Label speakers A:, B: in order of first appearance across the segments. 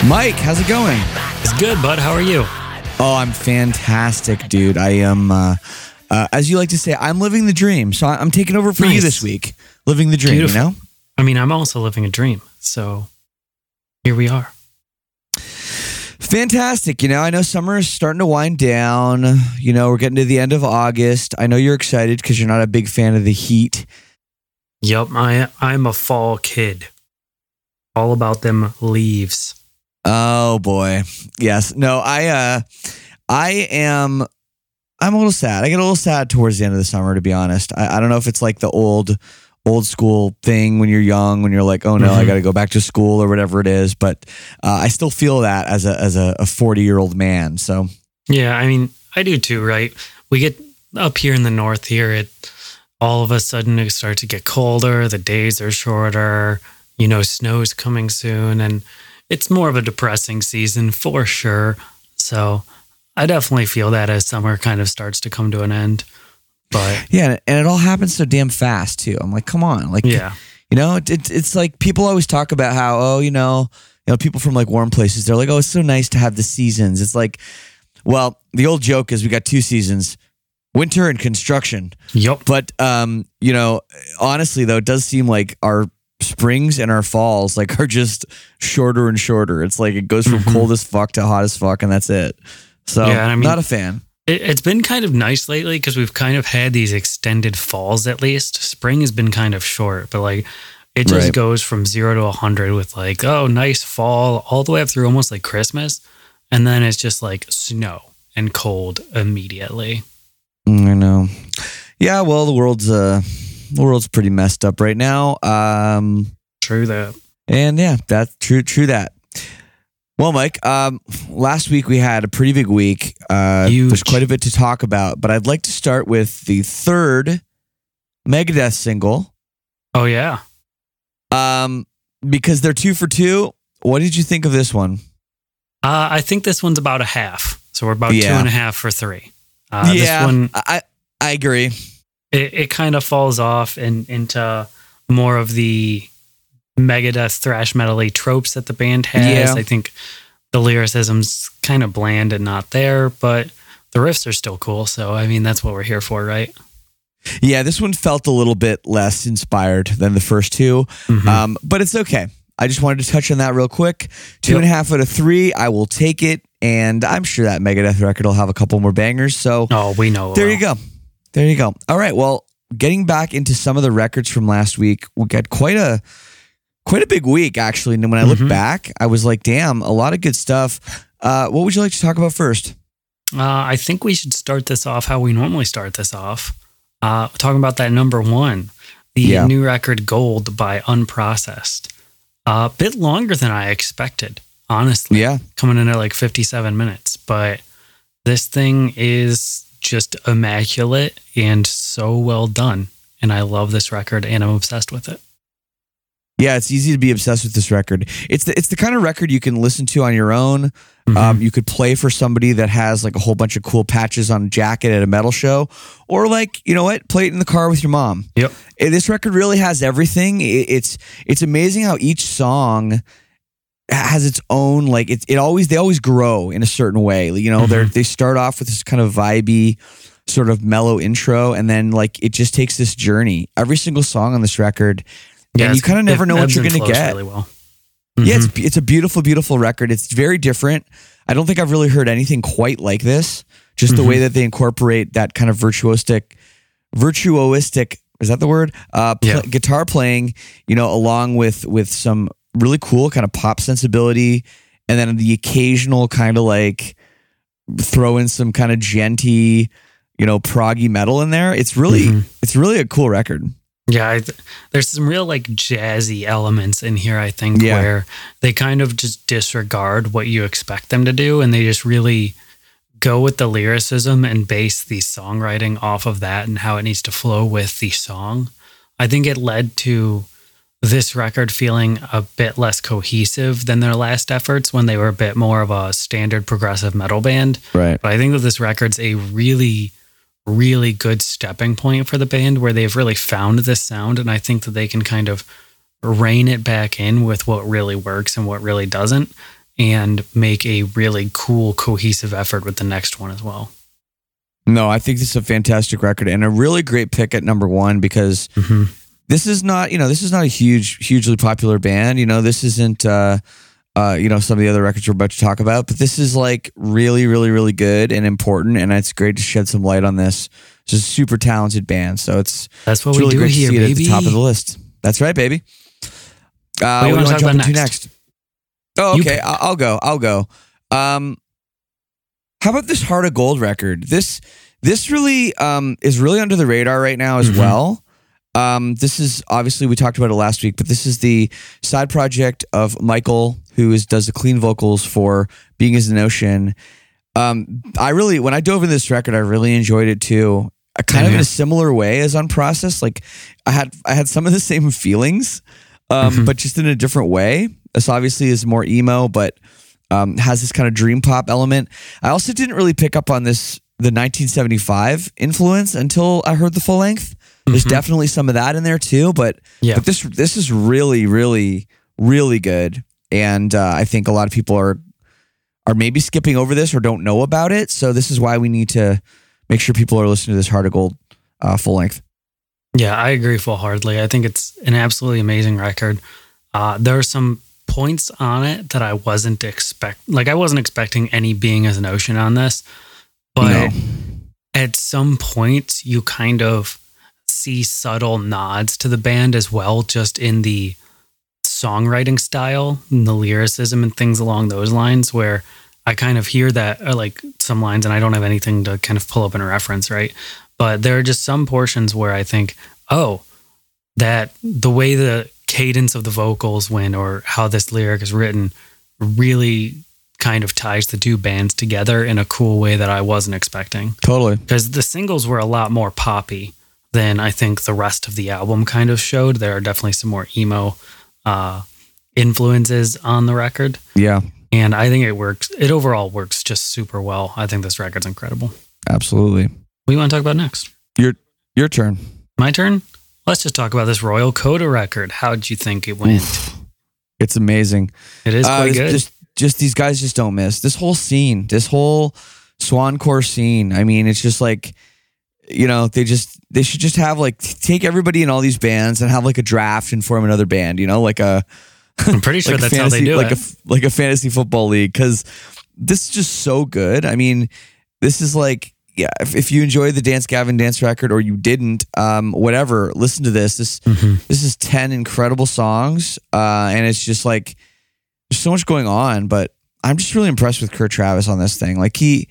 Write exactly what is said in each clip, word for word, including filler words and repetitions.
A: Mike, how's it going?
B: It's good, bud. How are you?
A: Oh, I'm fantastic, dude. I am, uh, uh, as you like to say, I'm living the dream. So I'm taking over for
B: Nice.
A: you this week. Living the dream,
B: Beautiful.
A: you know?
B: I mean, I'm also living a dream. So here we are.
A: Fantastic. You know, I know summer is starting to wind down. You know, we're getting to the end of August. I know you're excited because you're not a big fan of the heat.
B: Yup, I, I'm a fall kid. All about them leaves.
A: Oh boy. Yes. No, I uh I am I'm a little sad. I get a little sad towards the end of the summer, to be honest. I, I don't know if it's like the old old school thing when you're young, when you're like, oh no,
B: Mm-hmm.
A: I gotta go back to school or whatever it is. But uh, I still feel that as a as a forty year old man. So
B: Yeah, I mean, I do too, right? We get up here in the north here, it all of a sudden it starts to get colder, the days are shorter, you know, snow's coming soon, and it's more of a depressing season for sure. So I definitely feel that as summer kind of starts to come to an end. But
A: yeah, and it all happens so damn fast too. I'm like, come on, like,
B: yeah,
A: you know, it, it, it's like people always talk about how, oh, you know, you know, people from like warm places, they're like, oh, it's so nice to have the seasons. It's like, well, the old joke is we got two seasons, winter and construction.
B: yup.
A: But um, you know, honestly though, it does seem like our springs and our falls like are just shorter and shorter. It's like it goes from
B: Mhm.
A: cold as fuck to hot as fuck, and that's it. So
B: Yeah, I mean-
A: not a fan.
B: It, it's been kind of nice lately because we've kind of had these extended falls at least. Spring has been kind of short, but like it just
A: Right.
B: goes from zero to a hundred with like, oh, nice fall all the way up through almost like Christmas. And then it's just like snow and cold immediately.
A: Mm, I know. Yeah, well, the world's uh, the world's pretty messed up right now. Um,
B: True that.
A: and yeah, that's true. True that. Well, Mike, um, last week we had a pretty big week. Uh,
B: Huge.
A: there's quite a bit to talk about, but I'd like to start with the third Megadeth single,
B: Oh, yeah.
A: um, because they're two for two. What did you think of this one?
B: Uh, I think this one's about a half. So we're about two
A: Yeah.
B: and a half for three. Uh,
A: yeah,
B: This one,
A: I I agree.
B: it, it kind of falls off and into more of the Megadeth thrash metal-y tropes that the band has.
A: Yeah.
B: I think the lyricism's kind of bland and not there, but the riffs are still cool. So, I mean, that's what we're here for, right?
A: Yeah, this one felt a little bit less inspired than the first two,
B: Mhm.
A: um, but it's okay. I just wanted to touch on that real quick. Two
B: Yep.
A: and a half out of three. I will take it, and I'm sure that Megadeth record will have a couple more bangers. So
B: Oh, we know.
A: there
B: well.
A: you go. There you go. All right. Well, getting back into some of the records from last week, we got quite a quite a big week actually. And when I look
B: Mhm.
A: back, I was like, "Damn, a lot of good stuff." Uh, what would you like to talk about first?
B: Uh, I think we should start this off how we normally start this off. Uh, talking about that number one, the
A: Yeah.
B: new record Gold by Unprocessed. A bit longer than I expected, honestly.
A: Yeah.
B: Coming in at like fifty-seven minutes. But this thing is just immaculate and so well done. And I love this record and I'm obsessed with it.
A: Yeah, it's easy to be obsessed with this record. It's the it's the kind of record you can listen to on your own.
B: Mhm.
A: Um, you could play for somebody that has like a whole bunch of cool patches on a jacket at a metal show, or like, you know what, play it in the car with your mom.
B: Yep.
A: Eh, This record really has everything. It- It's it's amazing how each song has its own, like it it always they always grow in a certain way. You know, they're
B: Mhm.
A: they start off with this kind of vibey, sort of mellow intro, and then like it just takes this journey. Every single song on this record,
B: Yeah,
A: and you
B: it's-
A: kind of never
B: it
A: know what
B: ebbs
A: you're
B: and
A: going to
B: flows
A: get.
B: really well.
A: Yeah,
B: Mhm.
A: it's it's a beautiful, beautiful record. It's very different. I don't think I've really heard anything quite like this. Just the
B: Mhm.
A: way that they incorporate that kind of virtuosistic, virtuoistic, is that the word? Uh, pl-
B: Yeah.
A: guitar playing, you know, along with with some really cool kind of pop sensibility, and then the occasional kind of like throw in some kind of genty, you know, proggy metal in there. It's really,
B: Mhm.
A: it's really a cool record.
B: Yeah, I th- there's some real like jazzy elements in here, I think,
A: Yeah.
B: where they kind of just disregard what you expect them to do and they just really go with the lyricism and base the songwriting off of that and how it needs to flow with the song. I think it led to this record feeling a bit less cohesive than their last efforts when they were a bit more of a standard progressive metal band.
A: Right.
B: But I think that this record's a really, really good stepping point for the band where they've really found this sound. And I think that they can kind of rein it back in with what really works and what really doesn't. and make a really cool, cohesive effort with the next one as well.
A: No, I think this is a fantastic record and a really great pick at number one because
B: Mm-hmm.
A: this is not, you know, this is not a huge, hugely popular band. You know, this isn't, uh, uh, you know, some of the other records we're about to talk about, but this is like really, really, really good and important. And it's great to shed some light on this. It's a super talented band. So it's,
B: That's what
A: it's
B: we
A: really
B: do
A: great
B: here,
A: to see it
B: baby.
A: at the top of the list. That's right, baby. Uh,
B: What do you
A: what
B: want to talk
A: jump
B: about
A: into
B: next?
A: next? Oh,
B: You
A: okay.
B: pick.
A: I'll, I'll go. I'll go. Um, how about this Heart of Gold record? This, this really um, is really under the radar right now as
B: Mhm.
A: well. Um, this is obviously, we talked about it last week, but this is the side project of Michael, who is does the clean vocals for Being Is an Ocean. Um, I really, when I dove into this record, I really enjoyed it too. I kind of in
B: Yeah.
A: a similar way as Unprocessed. Like I had, I had some of the same feelings, um,
B: Mhm.
A: but just in a different way. This obviously is more emo, but um, has this kind of dream pop element. I also didn't really pick up on this the nineteen seventy-five influence until I heard the full length. There's
B: Mhm.
A: definitely some of that in there too, but
B: Yeah.
A: but this this is really really really good, and uh, I think a lot of people are are maybe skipping over this or don't know about it. So this is why we need to make sure people are listening to this Heart of Gold uh, full length.
B: Yeah, I agree full heartedly. I think it's an absolutely amazing record. Uh, there are some points on it that I wasn't expect, like I wasn't expecting any Being As an Ocean on this, but
A: No.
B: at some points you kind of see subtle nods to the band as well, just in the songwriting style and the lyricism and things along those lines, where I kind of hear that, or like some lines, and I don't have anything to kind of pull up in a reference, right? But there are just some portions where I think, oh, that the way the cadence of the vocals went or how this lyric is written really kind of ties the two bands together in a cool way that I wasn't expecting.
A: Totally.
B: Because the singles were a lot more poppy than I think the rest of the album kind of showed. There are definitely some more emo uh, influences on the record.
A: Yeah,
B: And I think it works. It overall works just super well. I think this record's incredible.
A: absolutely.
B: What do you want to talk about next?
A: Your your turn.
B: My turn? Let's just talk about this Royal Coda record. How'd you think it went?
A: Oof. It's amazing.
B: It is
A: Uh,
B: quite
A: it's
B: good.
A: Just, just these guys just don't miss. This whole scene, this whole Swancore scene. I mean, it's just like, you know, they just they should just have like take everybody in all these bands and have like a draft and form another band. You know, like a
B: I'm pretty sure
A: like a
B: that's
A: fantasy,
B: how they do
A: like
B: it.
A: a like a fantasy football league, because this is just so good. I mean, this is like, yeah, if, if you enjoyed the Dance Gavin Dance record or you didn't, um, whatever, listen to this. This
B: Mhm.
A: this is ten incredible songs, uh, and it's just like there's so much going on. But I'm just really impressed with Kurt Travis on this thing. Like he,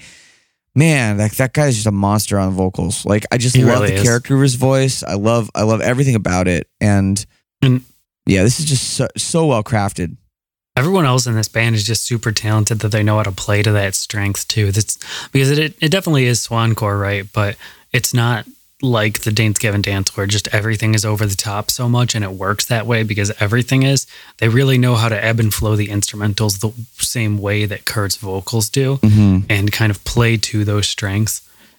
A: man, that that guy's just a monster on vocals. Like I just
B: He
A: love
B: really
A: the
B: is.
A: character of his voice. I love I love everything about it, and
B: And
A: yeah, this is just so, so well crafted.
B: everyone else in this band is just super talented that they know how to play to that strength too. That's because it it definitely is Swancore, right? But it's not like the Dance Gavin Dance where just everything is over the top so much, and it works that way because everything is. They really know how to ebb and flow the instrumentals the same way that Kurt's vocals do,
A: Mm-hmm.
B: and kind of play to those strengths.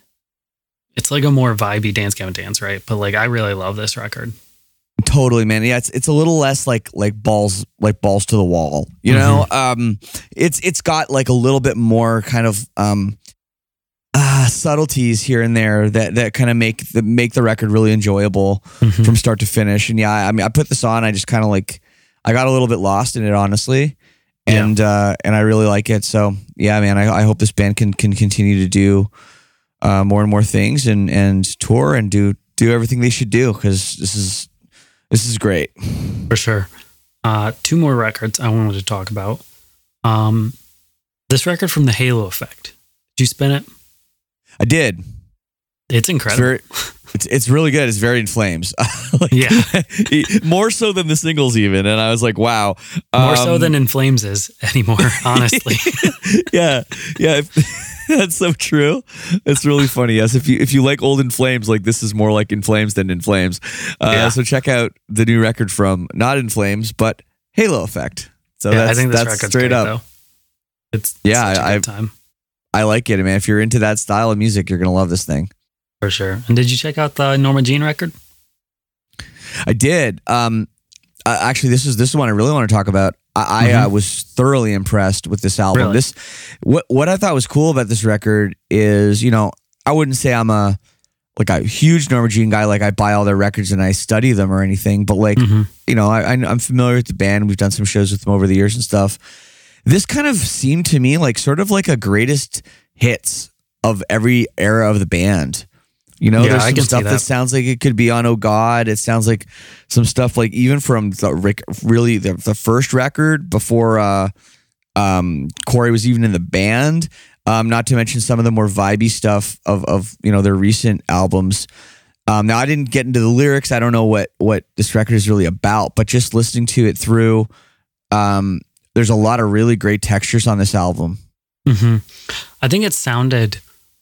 B: It's like a more vibey Dance Gavin Dance, right? But like I really love this record.
A: Totally, man. Yeah, it's it's a little less like like balls like balls to the wall. You know, um, it's it's got like a little bit more kind of um, uh, subtleties here and there that that kind of make the make the record really enjoyable
B: Mhm.
A: from start to finish. And yeah, I mean, I put this on. I just kind of like I got a little bit lost in it, honestly, and uh, and I really like it. So yeah, man, I, I hope this band can can continue to do uh, more and more things and and tour and do do everything they should do, because this is. This is great.
B: For sure. Uh, two more records I wanted to talk about. Um, this record from the Halo Effect. Did you spin it?
A: I did.
B: It's
A: It's
B: incredible.
A: very, it's it's really good. It's very in flames. Like,
B: Yeah.
A: more so than the singles even. And I was like, wow.
B: More so
A: Um,
B: than In Flames is anymore, honestly.
A: yeah, yeah. That's so true. It's really funny. Yes, if you if you like old In Flames, like this is more like In Flames than In Flames. Uh,
B: Yeah.
A: So check out the new record from not In Flames, but Halo Effect. So
B: Yeah,
A: that's
B: I think this
A: that's
B: record's
A: straight
B: great,
A: up.
B: though. It's
A: Yeah,
B: such a
A: I-
B: good time.
A: I like it, man. If you're into that style of music, you're gonna love this thing.
B: For sure. And did you check out the Norma Jean record?
A: I did. Um, uh, actually, this is this is one I really want to talk about. I,
B: Mm-hmm.
A: I uh, was thoroughly impressed with this album.
B: Really?
A: This what what I thought was cool about this record is, you know, I wouldn't say I'm a like a huge Norma Jean guy. Like I buy all their records and I study them or anything. But like,
B: Mm-hmm.
A: you know, I, I I'm familiar with the band. We've done some shows with them over the years and stuff. This kind of seemed to me like sort of like a greatest hits of every era of the band. You know,
B: Yeah,
A: there's
B: I
A: some
B: can see
A: stuff that.
B: that.
A: sounds like it could be on Oh God. It sounds like some stuff like even from the Rick, really the, the first record before uh, um, Corey was even in the band. Um, not to mention some of the more vibey stuff of of you know their recent albums. Um, now I didn't get into the lyrics. I don't know what what this record is really about, but just listening to it through, um, there's a lot of really great textures on this album.
B: Mm-hmm. I think it sounded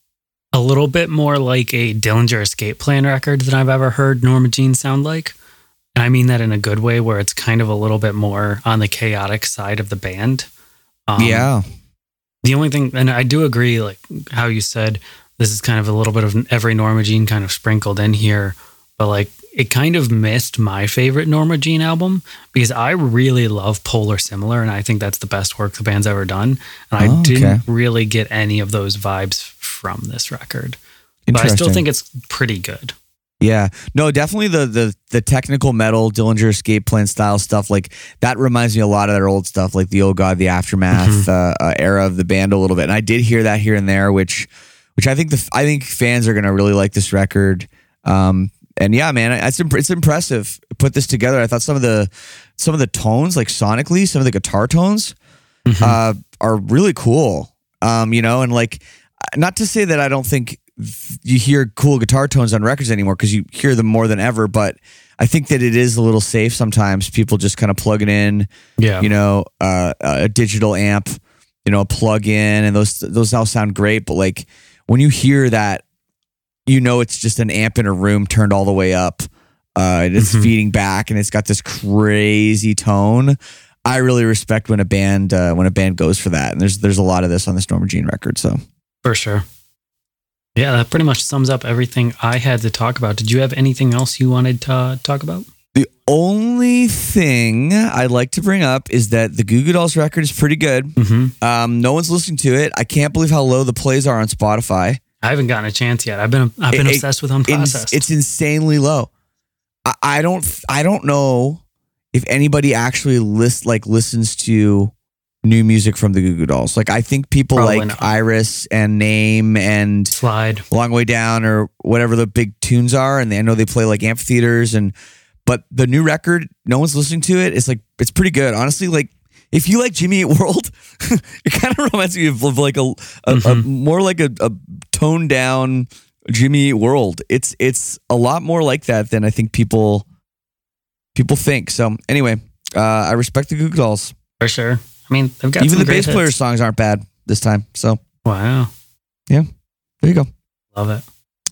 B: a little bit more like a Dillinger Escape Plan record than I've ever heard Norma Jean sound like. And I mean that in a good way, where it's kind of a little bit more on the chaotic side of the band. Um,
A: yeah.
B: The only thing, and I do agree, like how you said, this is kind of a little bit of every Norma Jean kind of sprinkled in here, but like it kind of missed my favorite Norma Jean album because I really love Polar Similar, and I think that's the best work the band's ever done. And I
A: Oh, okay.
B: didn't really get any of those vibes from this record, but I still
A: Interesting.
B: think it's pretty good.
A: Yeah, no, definitely the the the technical metal Dillinger Escape Plan style stuff, like that reminds me a lot of their old stuff, like the Oh God, the Aftermath
B: Mhm.
A: uh, uh, era of the band a little bit. And I did hear that here and there, which which I think the I think fans are gonna really like this record. Um, and yeah, man, it's imp- it's impressive. Put this together. I thought some of the some of the tones, like sonically, some of the guitar tones,
B: Mhm.
A: uh, are really cool. Um, you know, and like not to say that I don't think you hear cool guitar tones on records anymore because you hear them more than ever, but I think that it is a little safe sometimes. People just kind of plug it in,
B: Yeah.
A: you know, uh, a digital amp, you know, a plug in, and those those all sound great. But like when you hear that, you know, it's just an amp in a room turned all the way up. Uh, and it's
B: Mhm.
A: feeding back, and it's got this crazy tone. I really respect when a band uh, when a band goes for that, and there's there's a lot of this on this Norma Jean record. So.
B: For sure. Yeah, that pretty much sums up everything I had to talk about. Did you have anything else you wanted to uh, talk about?
A: The only thing I'd like to bring up is that the Goo Goo Dolls record is pretty good.
B: Mm-hmm.
A: Um, no one's listening to it. I can't believe how low the plays are on Spotify.
B: I haven't gotten a chance yet. I've been I've been
A: It- it-
B: obsessed with
A: It's,
B: Unprocessed.
A: it's insanely low. I, I don't I don't know if anybody actually list like listens to new music from the Goo Goo Dolls. Like I think people
B: Probably
A: like
B: not.
A: Iris and Name and
B: Slide.
A: Long Way Down or whatever the big tunes are, and they, I know they play like amphitheaters and but the new record, no one's listening to it. It's like it's pretty good, honestly. Like if you like Jimmy Eat World, it kind of reminds me of, of like a, a, a
B: Mhm.
A: more like a, a toned down Jimmy Eat World. It's it's a lot more like that than I think people people think. So anyway, uh, I respect the Goo Goo Dolls.
B: For sure. I mean, they've got
A: Even
B: some
A: the
B: great
A: bass
B: hits.
A: player's songs aren't bad this time. So
B: Wow.
A: there you go.
B: Love it.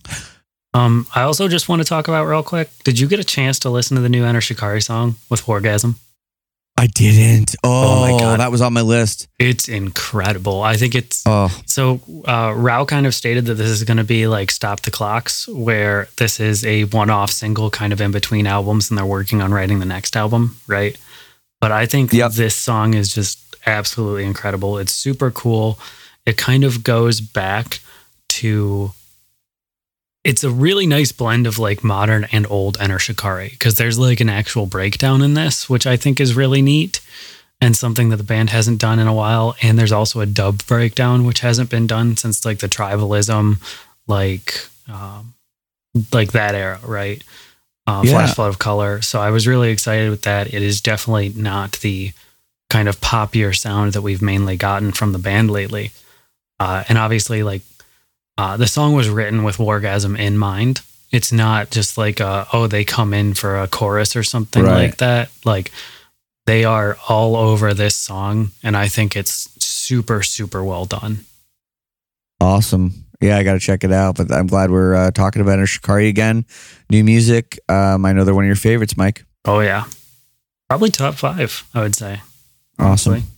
B: Um, I also just want to talk about real quick. Did you get a chance to listen to the new Enter Shikari song with Orgasm?
A: I didn't. Oh,
B: Oh my God.
A: that was on my list.
B: It's incredible. I think it's
A: Oh,
B: so. Uh, Rao kind of stated that this is going to be like Stop the Clocks, where this is a one-off single, kind of in between albums, and they're working on writing the next album, right? But I think
A: Yep.
B: this song is just absolutely incredible. It's super cool. It kind of goes back to. It's a really nice blend of like modern and old Enter Shikari because there's like an actual breakdown in this, which I think is really neat and something that the band hasn't done in a while. And there's also a dub breakdown, which hasn't been done since like the tribalism, like, um, like that era, right? Uh,
A: Yeah.
B: Flash Flood of Color. So I was really excited with that. It is definitely not the kind of poppier sound that we've mainly gotten from the band lately. Uh, and obviously, like, uh, the song was written with Wargasm in mind. It's not just like, a, oh, they come in for a chorus or something
A: Right.
B: like that. Like, they are all over this song, and I think it's super, super well done.
A: awesome. Yeah, I got to check it out. But I'm glad we're uh, talking about Enter Shikari again. New music. Um, I know they're one of your favorites, Mike.
B: Oh, yeah. Probably top five, I would say.
A: Awesome.
B: honestly.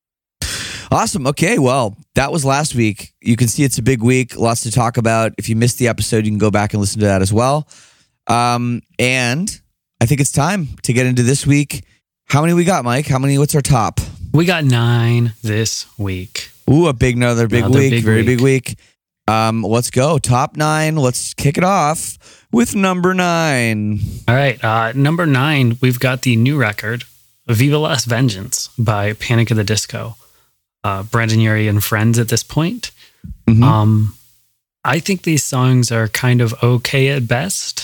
A: Awesome. Okay. Well, that was last week. You can see it's a big week. Lots to talk about. If you missed the episode, you can go back and listen to that as well. Um, and I think it's time to get into this week. How many we got, Mike? How many? What's our top?
B: We got nine this week.
A: Ooh, a big, another big
B: Another
A: week.
B: big
A: Very
B: week.
A: big week. Um, let's go. Top nine. Let's kick it off with number nine.
B: All right. Uh, number nine, we've got the new record, Viva Las Vengeance by Panic at the Disco. Uh, Brendon Urie and friends at this point.
A: Mhm.
B: Um, I think these songs are kind of okay at best.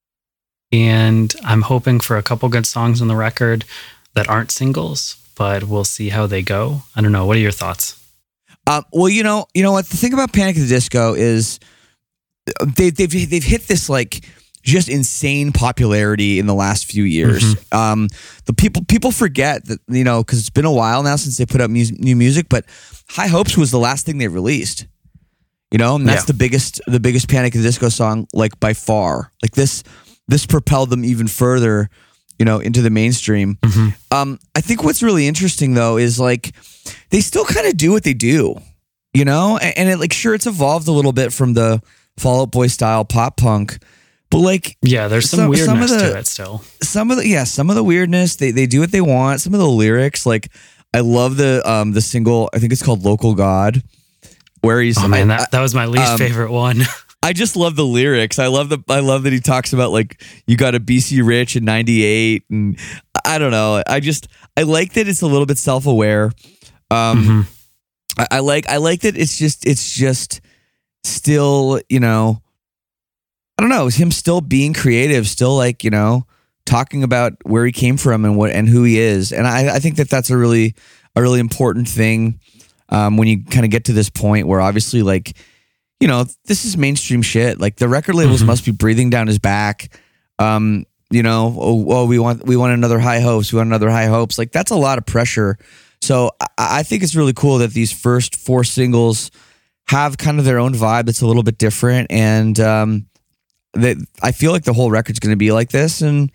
B: And I'm hoping for a couple good songs on the record that aren't singles, but we'll see how they go. I don't know. What are your thoughts?
A: Um, well, you know, you know what? The thing about Panic at the Disco is they, they've they've hit this like just insane popularity in the last few years.
B: Mm-hmm.
A: Um, the people people forget that, you know, because it's been a while now since they put out mu- new music. But High Hopes was the last thing they released. You know, and that's
B: Yeah.
A: the biggest the biggest Panic at the Disco song, like by far. Like this this propelled them even further, you know, into the mainstream.
B: Mm-hmm.
A: Um, I think what's really interesting though is like they still kind of do what they do, you know, and, and it like sure it's evolved a little bit from the Fall Out Boy style pop punk, but like
B: Yeah, there's some,
A: Some- some of
B: weirdness
A: the-
B: to it still.
A: some of the yeah some of the weirdness they they do what they want. Some of the lyrics, like I love the um the single, I think it's called Local God, where he's
B: Oh man,
A: I-
B: that, that was my least
A: um,
B: favorite one.
A: I just love the lyrics. I love the I love that he talks about like you got a B C Rich in ninety-eight, and I don't know. I just I like that it's a little bit self-aware. Um
B: Mhm.
A: I, I like I like that it's just it's just still, you know, I don't know, it's him still being creative, still like, you know, talking about where he came from and what and who he is. And I, I think that that's a really a really important thing um, when you kind of get to this point where obviously like, you know, this is mainstream shit. Like the record labels
B: Mhm.
A: must be breathing down his back. Um, you know, oh, oh, we want we want another High Hopes, we want another High Hopes. Like that's a lot of pressure. So I, I think it's really cool that these first four singles have kind of their own vibe. It's a little bit different, and um, that I feel like the whole record's going to be like this, and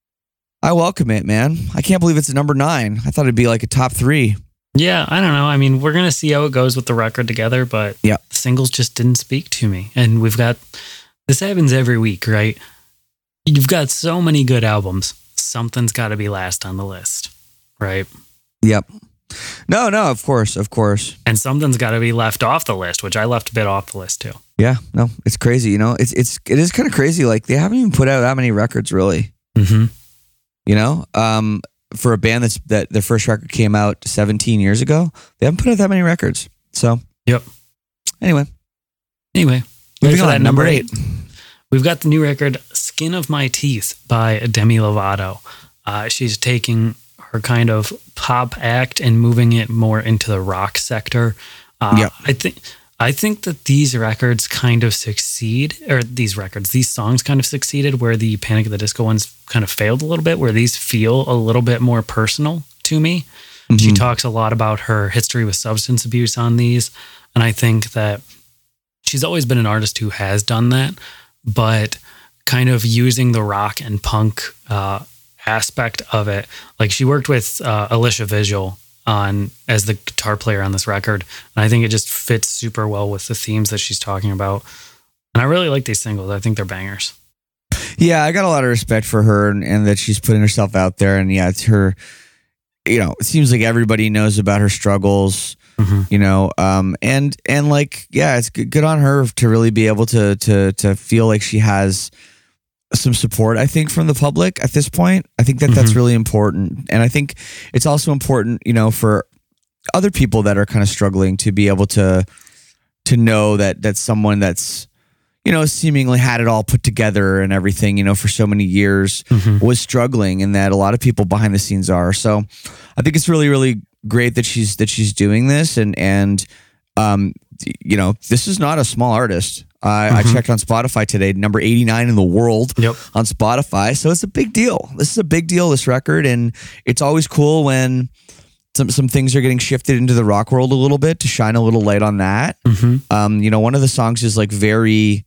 A: I welcome it, man. I can't believe it's at number nine. I thought it'd be like a top three.
B: Yeah, I don't know. I mean, we're going to see how it goes with the record together, but
A: Yeah.
B: the singles just didn't speak to me. And we've got, this happens every week, right? You've got so many good albums. Something's got to be last on the list, right?
A: Yep. No, no, of course, of course.
B: And something's got to be left off the list, which I left a bit off the list too.
A: Yeah, no, it's crazy. You know, it's it's it is kind of crazy. Like they haven't even put out that many records, really.
B: Mm-hmm.
A: You know, um, for a band that's that their first record came out seventeen years ago, they haven't put out that many records. So,
B: Yep.
A: anyway,
B: Anyway,
A: moving
B: ready for
A: on.
B: that
A: Number eight.
B: We've got the new record, Skin of My Teeth by Demi Lovato. Uh, she's taking her kind of pop act and moving it more into the rock sector. Uh,
A: Yep.
B: I think I think that these records kind of succeed, or these records, these songs kind of succeeded where the Panic at the Disco ones kind of failed a little bit, where these feel a little bit more personal to me. She
A: Mhm.
B: talks a lot about her history with substance abuse on these. And I think that she's always been an artist who has done that, but kind of using the rock and punk uh, aspect of it. Like she worked with uh, Alicia Visual on as the guitar player on this record, and I think it just fits super well with the themes that she's talking about. And I really like these singles. I think they're bangers.
A: Yeah, I got a lot of respect for her and, and that she's putting herself out there. And yeah, it's her, you know, it seems like everybody knows about her struggles,
B: Mm-hmm.
A: you know, um, and, and like, yeah, it's good, good on her to really be able to, to, to feel like she has some support, I think, from the public at this point. I think that that's
B: Mhm.
A: really important. And I think it's also important, you know, for other people that are kind of struggling to be able to, to know that that's someone that's, you know, seemingly had it all put together and everything, you know, for so many years
B: Mm-hmm.
A: was struggling, and that a lot of people behind the scenes are. So I think it's really, really great that she's, that she's doing this. And, and, um, you know, this is not a small artist. I, I
B: Mhm.
A: checked on Spotify today, number eighty-nine in the world
B: Yep.
A: on Spotify. So it's a big deal. This is a big deal, this record. And it's always cool when some, some things are getting shifted into the rock world a little bit to shine a little light on that.
B: Mm-hmm.
A: Um, you know, one of the songs is like very,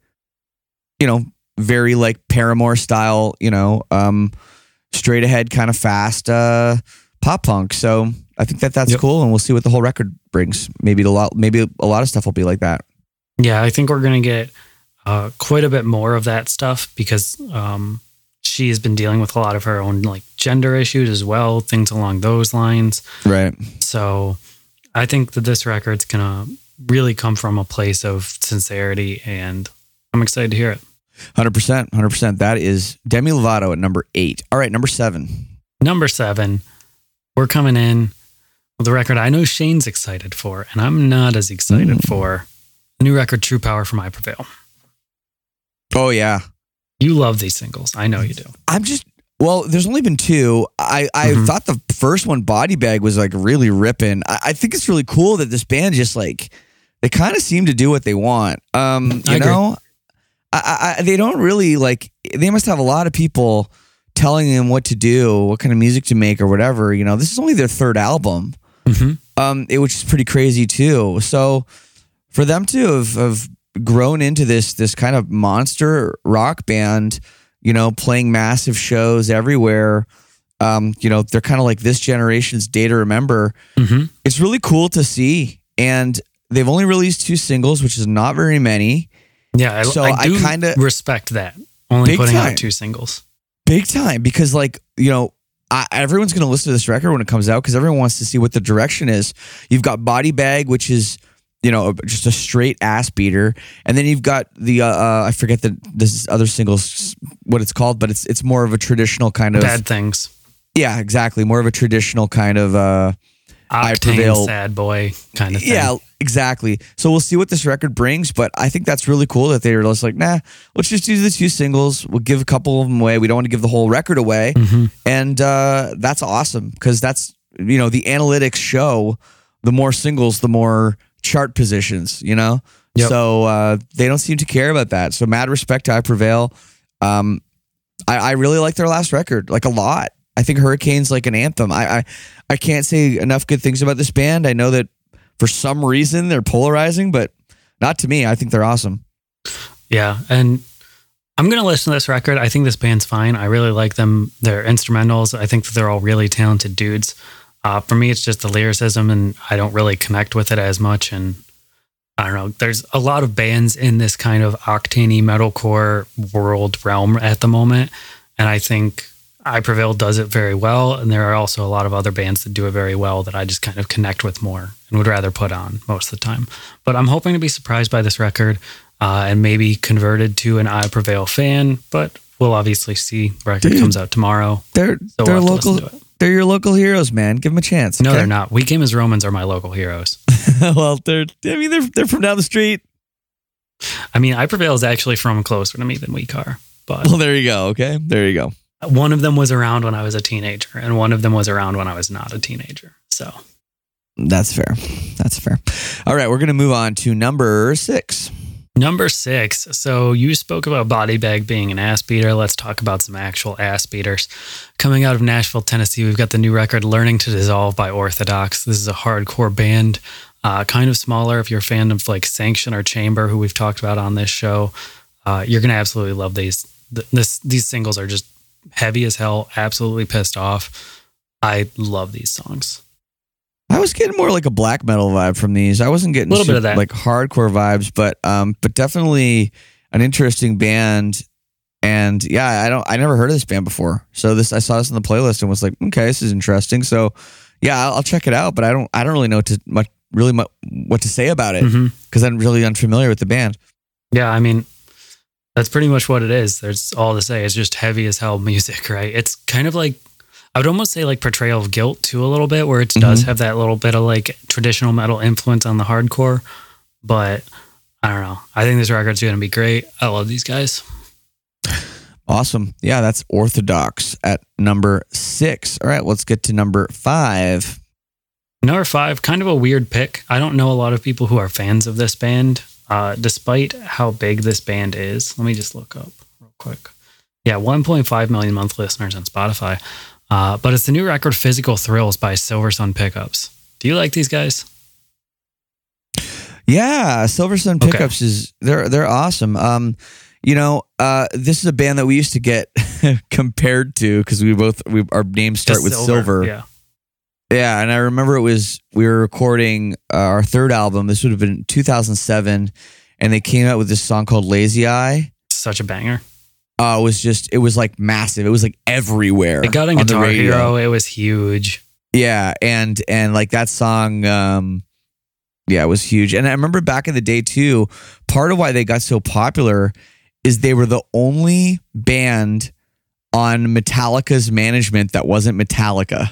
A: you know, very like Paramore style, you know, um, straight ahead, kind of fast, uh, pop punk. So I think that that's
B: Yep.
A: cool, and we'll see what the whole record brings. Maybe a lot, maybe a lot of stuff will be like that.
B: Yeah, I think we're going to get uh, quite a bit more of that stuff because um, she has been dealing with a lot of her own like gender issues as well, things along those lines.
A: Right.
B: So I think that this record's gonna really come from a place of sincerity, and I'm excited to hear it.
A: one hundred percent. one hundred percent. That is Demi Lovato at number eight. All right, number seven.
B: Number seven, we're coming in with a record I know Shane's excited for, and I'm not as excited mm. for. The new record, True Power from I Prevail.
A: Oh, yeah.
B: You love these singles. I know you do.
A: I'm just, well, there's only been two. I, I mm-hmm. thought the first one, Body Bag, was like really ripping. I, I think it's really cool that this band just like, they kind of seem to do what they want. Um, you I know, I, I, they don't really like, they must have a lot of people telling them what to do, what kind of music to make or whatever. You know, this is only their third album, mm-hmm. um, it, which is pretty crazy too. So for them to have, have grown into this this kind of monster rock band, you know, playing massive shows everywhere. Um, you know, they're kind of like this generation's Day to Remember. Mm-hmm. It's really cool to see. And they've only released two singles, which is not very many.
B: Yeah, I, so I do I kind of respect that. Only putting time. out two singles.
A: Big time. Because like, you know, I, everyone's going to listen to this record when it comes out because everyone wants to see what the direction is. You've got Body Bag, which is, you know, just a straight ass beater. And then you've got the, uh, uh, I forget the this other singles, what it's called, but it's it's more of a traditional kind of...
B: Bad Things.
A: Yeah, exactly. More of a traditional kind of... Uh,
B: Octane, sad boy kind of thing.
A: Yeah, exactly. So we'll see what this record brings, but I think that's really cool that they were just like, nah, let's just do the two singles. We'll give a couple of them away. We don't want to give the whole record away. Mm-hmm. And uh, that's awesome because that's, you know, the analytics show the more singles, the more chart positions, you know? Yep. So uh, they don't seem to care about that. So mad respect to I Prevail. Um, I, I really like their last record, like a lot. I think Hurricane's like an anthem. I, I I can't say enough good things about this band. I know that for some reason they're polarizing, but not to me. I think they're awesome.
B: Yeah, and I'm going to listen to this record. I think this band's fine. I really like them. Their instrumentals, I think that they're all really talented dudes. Uh, for me, it's just the lyricism, and I don't really connect with it as much. And I don't know. There's a lot of bands in this kind of octane metalcore world realm at the moment, and I think I Prevail does it very well, and there are also a lot of other bands that do it very well that I just kind of connect with more and would rather put on most of the time. But I'm hoping to be surprised by this record uh, and maybe converted to an I Prevail fan, but we'll obviously see. The record Dude, comes out tomorrow.
A: They're
B: so
A: they're
B: we'll
A: local. They're your local heroes, man. Give them a chance.
B: No,
A: okay?
B: they're not. We Came as Romans are my local heroes.
A: Well, they're I mean they're they're from down the street.
B: I mean, I Prevail is actually from closer to me than We Are. But
A: well, there you go. Okay, there you go.
B: One of them was around when I was a teenager, and one of them was around when I was not a teenager. So
A: that's fair. That's fair. All right, we're going to move on to number six.
B: Number six. So you spoke about Body Bag being an ass beater. Let's talk about some actual ass beaters. Coming out of Nashville, Tennessee, we've got the new record Learning to Dissolve by Orthodox. This is a hardcore band, uh, kind of smaller. If you're a fan of like Sanction or Chamber, who we've talked about on this show, uh, you're going to absolutely love these. This These singles are just heavy as hell, absolutely pissed off. I love these songs.
A: I was getting more like a black metal vibe from these. I wasn't getting
B: a little super, bit of that.
A: like hardcore vibes, but um, but definitely an interesting band. And yeah, I don't, I never heard of this band before. So this, I saw this in the playlist and was like, okay, this is interesting. So yeah, I'll, I'll check it out. But I don't, I don't really know to much, really much, what to say about it because mm-hmm. I'm really unfamiliar with the band.
B: Yeah, I mean, that's pretty much what it is. There's all to say. It's just heavy as hell music, right? It's kind of like, I would almost say like Portrayal of Guilt too a little bit, where it mm-hmm. does have that little bit of like traditional metal influence on the hardcore. But I don't know. I think this record's going to be great. I love these guys.
A: Awesome. Yeah, that's Orthodox at number six. All right, let's get to number five.
B: Number five, kind of a weird pick. I don't know a lot of people who are fans of this band. Uh, despite how big this band is, let me just look up real quick. Yeah, one point five million monthly listeners on Spotify. Uh, but it's the new record Physical Thrills by Silver Sun Pickups. Do you like these guys?
A: Yeah, Silver Sun Pickups okay. is they're they're awesome. Um, you know, uh, this is a band that we used to get compared to because we both we our names start with silver. silver.
B: Yeah.
A: Yeah, and I remember it was, we were recording uh, our third album. This would have been two thousand seven, and they came out with this song called Lazy Eye.
B: Such a banger.
A: uh, was just, it was like massive. It was like everywhere.
B: It got in
A: on the
B: Guitar
A: radio.
B: Hero. It was huge.
A: Yeah, and and like that song, um, yeah, it was huge. And I remember back in the day too, part of why they got so popular is they were the only band on Metallica's management that wasn't Metallica.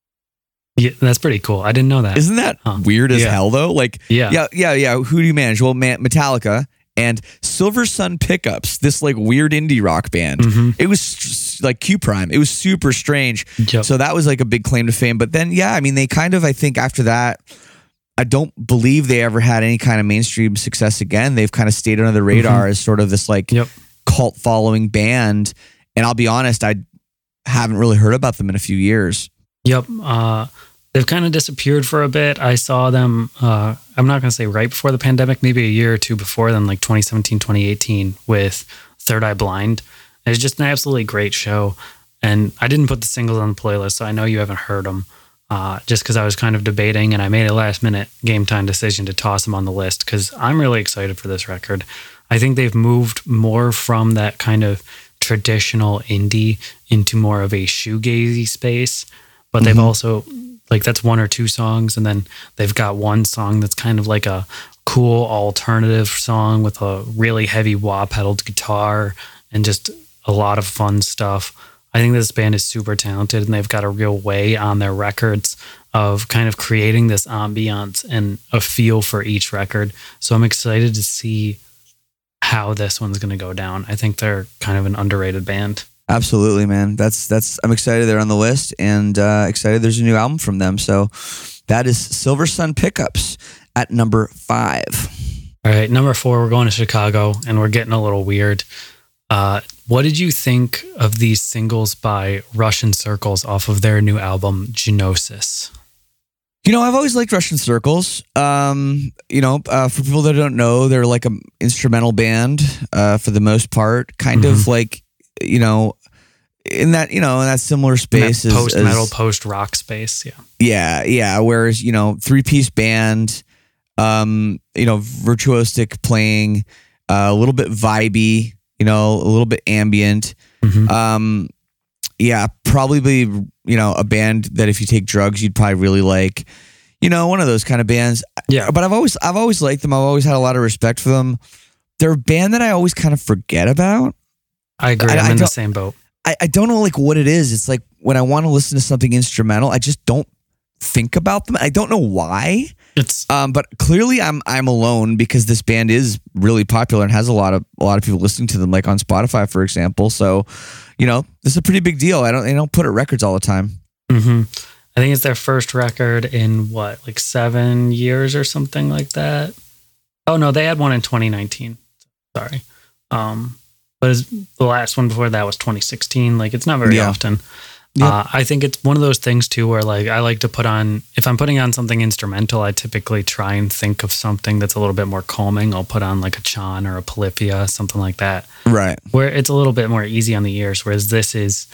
B: Yeah, that's pretty cool. I didn't know that.
A: Isn't that
B: Huh.
A: weird as
B: Yeah.
A: hell though? Like,
B: Yeah.
A: yeah, yeah, yeah. Who do you manage? Well, man, Metallica and Silver Sun Pickups, this like weird indie rock band.
B: Mhm.
A: It was s- like Q Prime. It was super strange.
B: Yep.
A: So that was like a big claim to fame. But then, yeah, I mean, they kind of, I think after that, I don't believe they ever had any kind of mainstream success again. They've kind of stayed under the radar as sort of this like
B: Yep.
A: cult following band. And I'll be honest, I haven't really heard about them in a few years.
B: Yep. Uh, they've kind of disappeared for a bit. I saw them, uh, I'm not going to say right before the pandemic, maybe a year or two before then, like twenty seventeen, twenty eighteen with Third Eye Blind. It was just an absolutely great show. And I didn't put the singles on the playlist, so I know you haven't heard them. Uh, just because I was kind of debating, and I made a last minute game time decision to toss them on the list because I'm really excited for this record. I think they've moved more from that kind of traditional indie into more of a shoegazy space, but they've
A: Mhm.
B: also, like, that's one or two songs, and then they've got one song that's kind of like a cool alternative song with a really heavy wah pedaled guitar and just a lot of fun stuff. I think this band is super talented, and they've got a real way on their records of kind of creating this ambiance and a feel for each record. So I'm excited to see how this one's going to go down. I think they're kind of an underrated band.
A: Absolutely, man. That's that's. I'm excited they're on the list, and uh, excited there's a new album from them. So that is Silver Sun Pickups at number five.
B: All right, number four, we're going to Chicago, and we're getting a little weird. Uh, what did you think of these singles by Russian Circles off of their new album, Genosis?
A: You know, I've always liked Russian Circles. Um, you know, uh, for people that don't know, they're like an instrumental band uh, for the most part, kind
B: Mhm.
A: of like, you know, in that, you know, in that similar space as
B: Post metal,
A: as-
B: post rock space. Yeah.
A: Yeah, yeah. Whereas, you know, three piece band, um, you know, virtuosic playing, uh, a little bit vibey, you know, a little bit ambient.
B: Mhm.
A: Um, yeah, probably, you know, a band that if you take drugs, you'd probably really like, you know, one of those kind of bands.
B: Yeah.
A: But I've always, I've always liked them. I've always had a lot of respect for them. They're a band that I always kind of forget about.
B: I agree.
A: I-
B: I'm
A: I
B: in the
A: don't-
B: same boat.
A: I, I don't know like what it is. It's like when I want to listen to something instrumental, I just don't think about them. I don't know why.
B: It's
A: Um, but clearly I'm I'm alone because this band is really popular and has a lot of a lot of people listening to them, like on Spotify, for example. So, you know, this is a pretty big deal. I don't they don't put it records all the time.
B: hmm I think it's their first record in what, like seven years or something like that. Oh no, they had one in twenty nineteen. Sorry. Um, but it's, the last one before that was twenty sixteen. Like, it's not very
A: Yeah.
B: often.
A: Yep.
B: Uh, I think it's one of those things too, where like I like to put on, if I'm putting on something instrumental, I typically try and think of something that's a little bit more calming. I'll put on like a Chan or a Polyphia, something like that,
A: Right.
B: where it's a little bit more easy on the ears. Whereas this is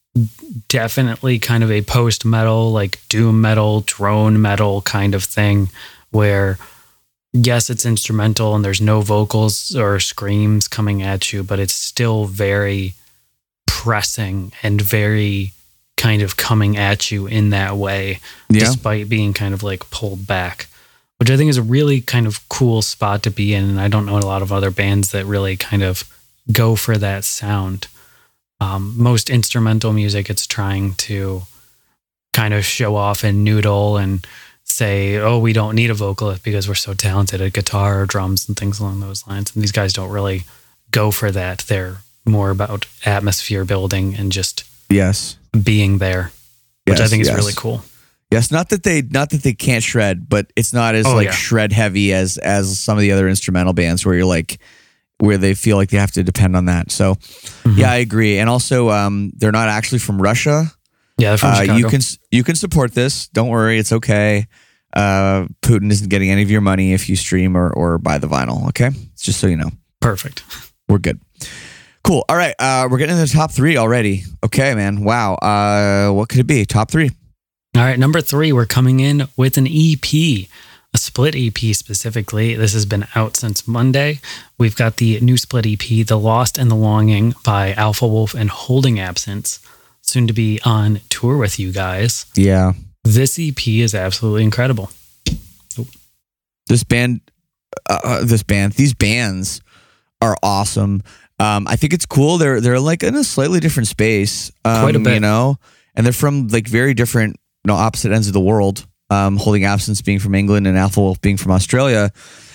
B: definitely kind of a post metal, like doom metal, drone metal kind of thing, where yes, it's instrumental and there's no vocals or screams coming at you, but it's still very pressing and very kind of coming at you in that way,
A: Yeah.
B: despite being kind of like pulled back, which I think is a really kind of cool spot to be in. And I don't know a lot of other bands that really kind of go for that sound. Um, most instrumental music, it's trying to kind of show off and noodle and say, oh, we don't need a vocalist because we're so talented at guitar or drums and things along those lines. And these guys don't really go for that. They're more about atmosphere building and just
A: Yes.
B: being there, which I
A: Yes,
B: think is
A: yes.
B: really cool.
A: Yes, not that they not that they can't shred, but it's not as
B: Oh,
A: like
B: yeah.
A: shred heavy as as some of the other instrumental bands where you're like where they feel like they have to depend on that. So
B: Mhm.
A: yeah, I agree. And also, um, they're not actually from Russia.
B: Yeah, they're from
A: Uh,
B: Chicago.
A: you can you can support this. Don't worry, it's okay. Uh, Putin isn't getting any of your money if you stream or or buy the vinyl. Okay, just so you know,
B: Perfect.
A: we're good. Cool. All right, uh, we're getting into the top three already. Okay, man. Wow. Uh, what could it be? Top three.
B: All right, number three, we're coming in with an E P. a split E P specifically. This has been out since Monday. We've got the new split E P, The Lost and the Longing by Alpha Wolf and Holding Absence, soon to be on tour with you guys.
A: Yeah.
B: This E P is absolutely incredible. Oh.
A: This band, uh, this band, these bands are awesome. Um, I think it's cool. They're they're like in a slightly different space, um,
B: Quite a bit,
A: you know, and they're from like very different, you know, opposite ends of the world. Um, Holding Absence being from England and Alpha Wolf being from Australia.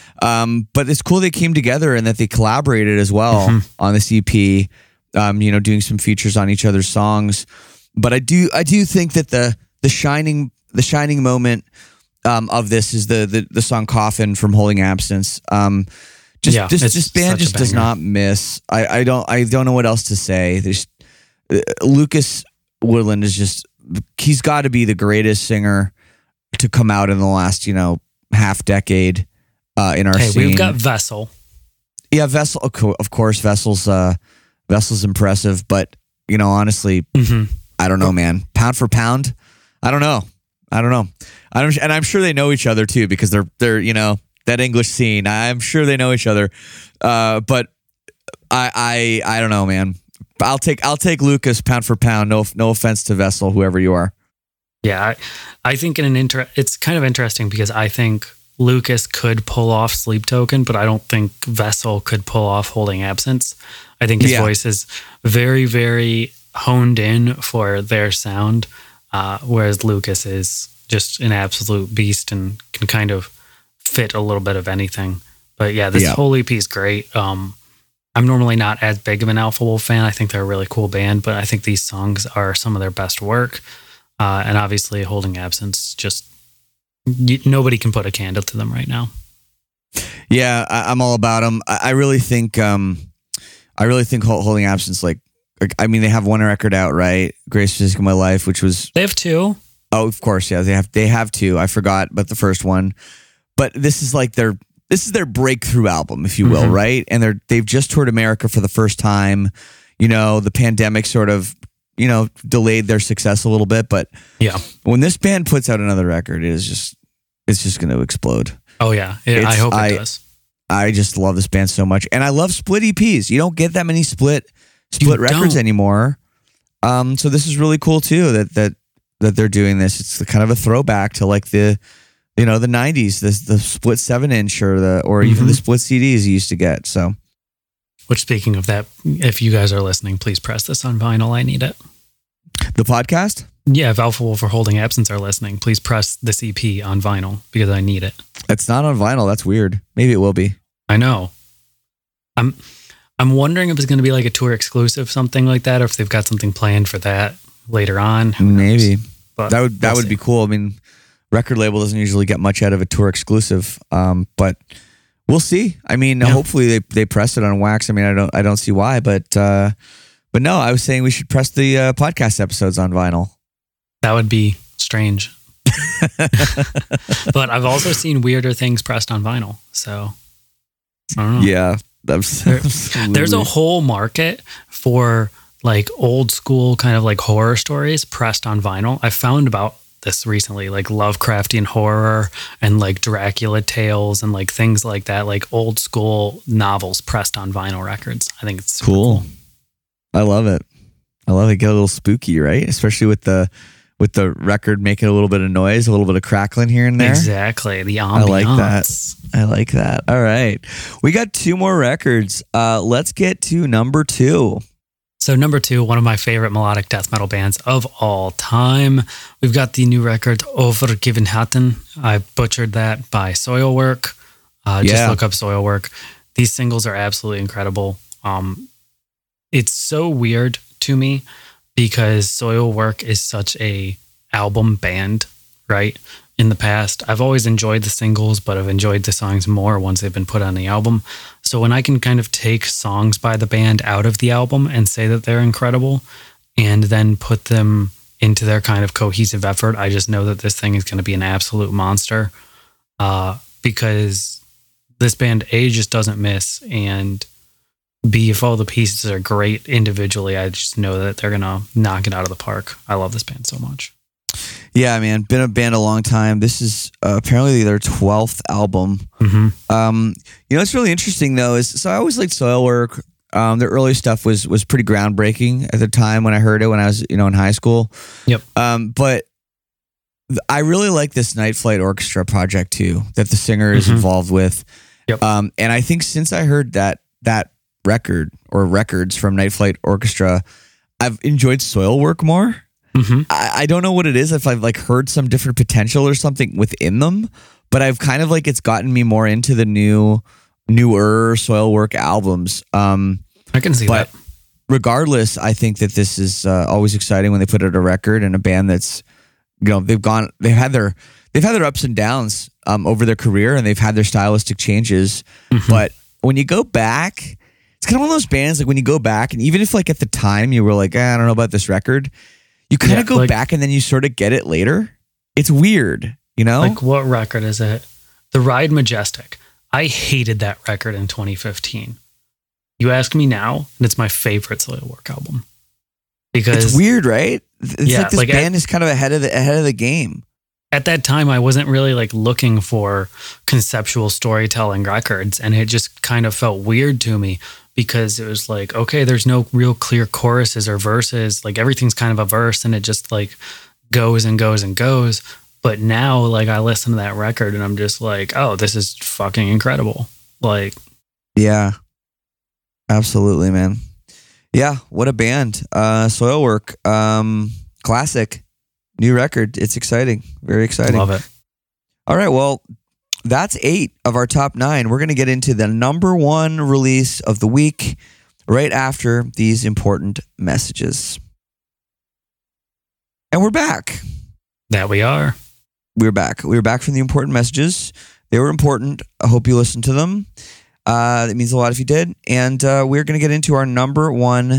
A: Um, but it's cool they came together and that they collaborated as well mm-hmm. on this E P. Um, you know, doing some features on each other's songs. But I do I do think that the the shining the shining moment um, of this is the, the the song Coffin from Holding Absence. Um, just
B: yeah,
A: this this band just does not miss. I, I don't I don't know what else to say. There's uh, Lucas Woodland is just he's got to be the greatest singer to come out in the last, you know, half decade uh, in our
B: hey,
A: scene.
B: We've got Vessel.
A: Yeah, Vessel of course Vessel's uh, Vessel's impressive, but you know, honestly, mm-hmm. I don't know, man. Pound for pound, I don't know. I don't know. I don't, and I'm sure they know each other too because they're they're you know that English scene. I'm sure they know each other, uh, but I I I don't know, man. I'll take I'll take Lucas pound for pound. No no offense to Vessel, whoever you are.
B: Yeah, I, I think in an inter it's kind of interesting because I think Lucas could pull off Sleep Token, but I don't think Vessel could pull off Holding Absence. I think his yeah. voice is very, very honed in for their sound, uh, whereas Lucas is just an absolute beast and can kind of fit a little bit of anything. But yeah, this yeah. whole E P is great. Um, I'm normally not as big of an Alpha Wolf fan. I think they're a really cool band, but I think these songs are some of their best work. Uh, and obviously, Holding Absence, just y- nobody can put a candle to them right now.
A: Yeah, I, I'm all about them. I, I really think, um, I really think Holding Absence, like, like, I mean, they have one record out, right? Greatest Physics of My Life, which was
B: they have two.
A: Oh, of course, yeah, they have. They have two. I forgot, but the first one. But this is like their this is their breakthrough album, if you will, mm-hmm. right? And they're they've just toured America for the first time. You know, the pandemic sort of, you know, delayed their success a little bit, but
B: yeah,
A: when this band puts out another record, it is just it's just going to explode.
B: Oh yeah, it, I hope it I, does.
A: I just love this band so much, and I love split E Ps. You don't get that many split split you records don't. anymore. Um, so this is really cool too that that that they're doing this. It's the, kind of a throwback to like the you know the nineties, the the split seven inch or the or mm-hmm. even the split C Ds you used to get. So.
B: Which, speaking of that, if you guys are listening, please press this on vinyl. I need it.
A: The podcast?
B: Yeah, if Alpha Wolf or Holding Absence are listening, please press this E P on vinyl because I need it.
A: It's not on vinyl. That's weird. Maybe it will be.
B: I know. I'm I'm wondering if it's going to be like a tour exclusive, something like that, or if they've got something planned for that later on.
A: Maybe. But that would that we'll would see. be cool. I mean, record label doesn't usually get much out of a tour exclusive, um, but. We'll see. I mean, yeah. hopefully they, they press it on wax. I mean, I don't I don't see why, but uh, but no, I was saying we should press the uh, podcast episodes on vinyl.
B: That would be strange. But I've also seen weirder things pressed on vinyl. So I don't know.
A: Yeah, that's,
B: there, there's a whole market for like old school kind of like horror stories pressed on vinyl. I found about this recently, like Lovecraftian horror and like Dracula tales and like things like that, like old school novels pressed on vinyl records. I think it's
A: cool.
B: cool.
A: I love it. I love it. Get a little spooky, right? Especially with the with the record making a little bit of noise, a little bit of crackling here and there.
B: Exactly. The ambiance.
A: I like that. I like that. All right. We got two more records. Uh, let's get to number two.
B: So number two, one of my favorite melodic death metal bands of all time. We've got the new record, Overgivenheten. I butchered that by Soilwork. Uh, yeah. Just look up Soilwork. These singles are absolutely incredible. Um, it's so weird to me because Soilwork is such a album band, right? In the past, I've always enjoyed the singles, but I've enjoyed the songs more once they've been put on the album. So when I can kind of take songs by the band out of the album and say that they're incredible and then put them into their kind of cohesive effort, I just know that this thing is going to be an absolute monster uh, because this band, A, just doesn't miss, and B, if all the pieces are great individually, I just know that they're going to knock it out of the park. I love this band so much.
A: Yeah, man, been a band a long time. This is uh, apparently their twelfth album.
B: Mm-hmm.
A: Um, you know, what's really interesting though is so I always liked Soilwork. Um, their early stuff was was pretty groundbreaking at the time when I heard it when I was you know in high school.
B: Yep.
A: Um, but th- I really like this Night Flight Orchestra project too that the singer is
B: Mhm.
A: involved with.
B: Yep.
A: Um, and I think since I heard that that record or records from Night Flight Orchestra, I've enjoyed Soilwork more.
B: Mm-hmm.
A: I, I don't know what it is, if I've like heard some different potential or something within them, but I've kind of like it's gotten me more into the new newer Soilwork albums. Um,
B: I can see
A: but
B: that.
A: regardless, I think that this is uh, always exciting when they put out a record and a band that's you know they've gone they've had their they've had their ups and downs um, over their career and they've had their stylistic changes.
B: Mhm.
A: But when you go back, it's kind of one of those bands like when you go back and even if like at the time you were like eh, I don't know about this record. You kind of
B: Yeah,
A: go
B: like-
A: back and then you sort of get it later. It's weird, you know?
B: Like, what record is it? The Ride Majestic. I hated that record in twenty fifteen. You ask me now, and it's my favorite Soilwork album. Because
A: it's weird, right? It's
B: Yeah,
A: like this
B: like
A: band is kind of ahead of the ahead of the game.
B: at that time, I wasn't really like looking for conceptual storytelling records, and it just kind of felt weird to me because it was like, okay, there's no real clear choruses or verses. Like everything's kind of a verse, and it just like goes and goes and goes. But now, like I listen to that record, and I'm just like, oh, this is fucking incredible. Like,
A: Yeah. Absolutely, man. Yeah, what a band. Uh Soilwork. Um classic. New record. It's exciting. Very exciting.
B: love it.
A: All right, well, that's eight of our top nine. We're going to get into the number one release of the week right after these important messages. And we're back.
B: That we are.
A: We're back. We're back from the important messages. They were important. I hope you listened to them. Uh, it means a lot if you did. And uh, we're going to get into our number one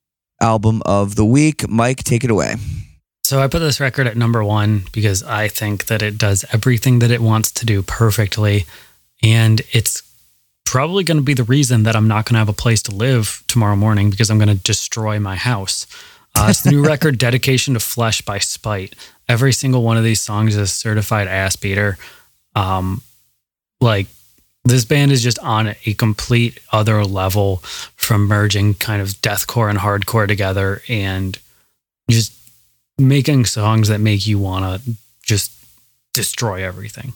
A: album of the week. Mike, take it away.
B: So I put this record at number one because I think that it does everything that it wants to do perfectly. And it's probably going to be the reason that I'm not going to have a place to live tomorrow morning because I'm going to destroy my house. Uh, it's the new record, Dedication to Flesh by Spite. Every single one of these songs is a certified ass beater. Um, like, this band is just on a complete other level from merging kind of deathcore and hardcore together and just making songs that make you want to just destroy everything.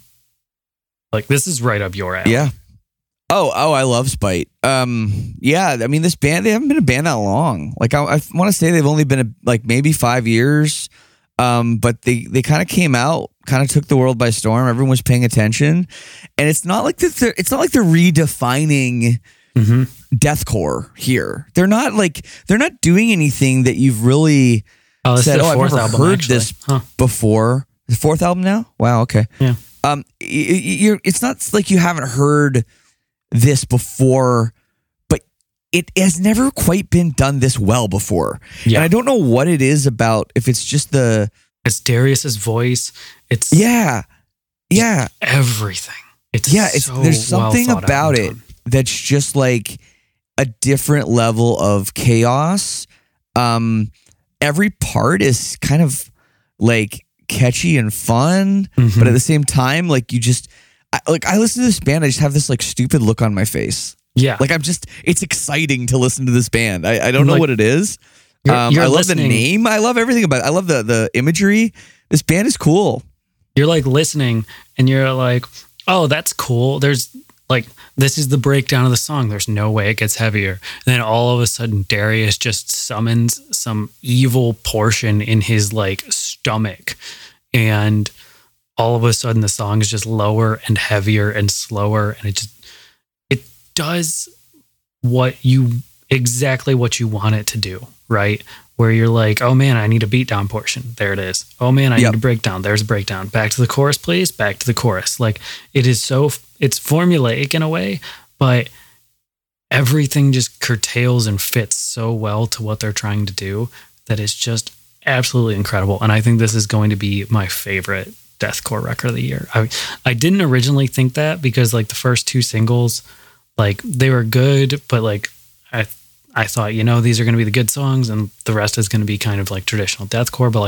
B: Like, this is right up your alley.
A: Yeah. Oh, oh, I love Spite. Um, yeah, I mean, this band, they haven't been a band that long. Like, I, I want to say they've only been a, like maybe five years. Um, but they, they kind of came out, kind of took the world by storm. Everyone was paying attention. And it's not like that they're, it's not like they're redefining
B: Mm-hmm.
A: deathcore here. They're not like, they're not doing anything that you've really
B: Oh, this
A: said,
B: is the
A: oh, I've
B: fourth
A: never
B: album,
A: heard
B: actually.
A: this
B: Huh.
A: before. The fourth album now? Wow, okay.
B: Yeah.
A: Um, y- y- you're, it's not like you haven't heard this before, but it has never quite been done this well before.
B: Yeah.
A: And I don't know what it is about, if it's just the,
B: It's Darius's voice. It's
A: yeah, yeah,
B: everything. It's
A: yeah. It's,
B: so
A: there's
B: well
A: something
B: thought out
A: about
B: and
A: it
B: done.
A: that's just like a different level of chaos. Um, every part is kind of like catchy and fun,
B: Mhm.
A: but at the same time, like you just, I, like I listen to this band, I just have this like stupid look on my face.
B: Yeah.
A: Like I'm just, it's exciting to listen to this band. I, I don't know
B: Like,
A: what it is.
B: You're,
A: Um,
B: you're
A: I love the
B: listening-
A: name. I love everything about it. I love the the imagery. This band is cool.
B: You're like listening and you're like, oh, that's cool. There's like, this is the breakdown of the song. There's no way it gets heavier. And then all of a sudden, Darius just summons some evil portion in his like stomach. And all of a sudden, the song is just lower and heavier and slower. And it just, it does what you, exactly what you want it to do, right? Where you're like, oh man, I need a beat down portion. There it is. Oh man, I
A: Yep.
B: need a breakdown. There's a breakdown. Back to the chorus, please. Back to the chorus. Like it is so, it's formulaic in a way, but everything just curtails and fits so well to what they're trying to do that it's just absolutely incredible. And I think this is going to be my favorite deathcore record of the year. I I didn't originally think that because like the first two singles, like they were good, but like I I thought, you know, these are going to be the good songs and the rest is going to be kind of like traditional deathcore. But like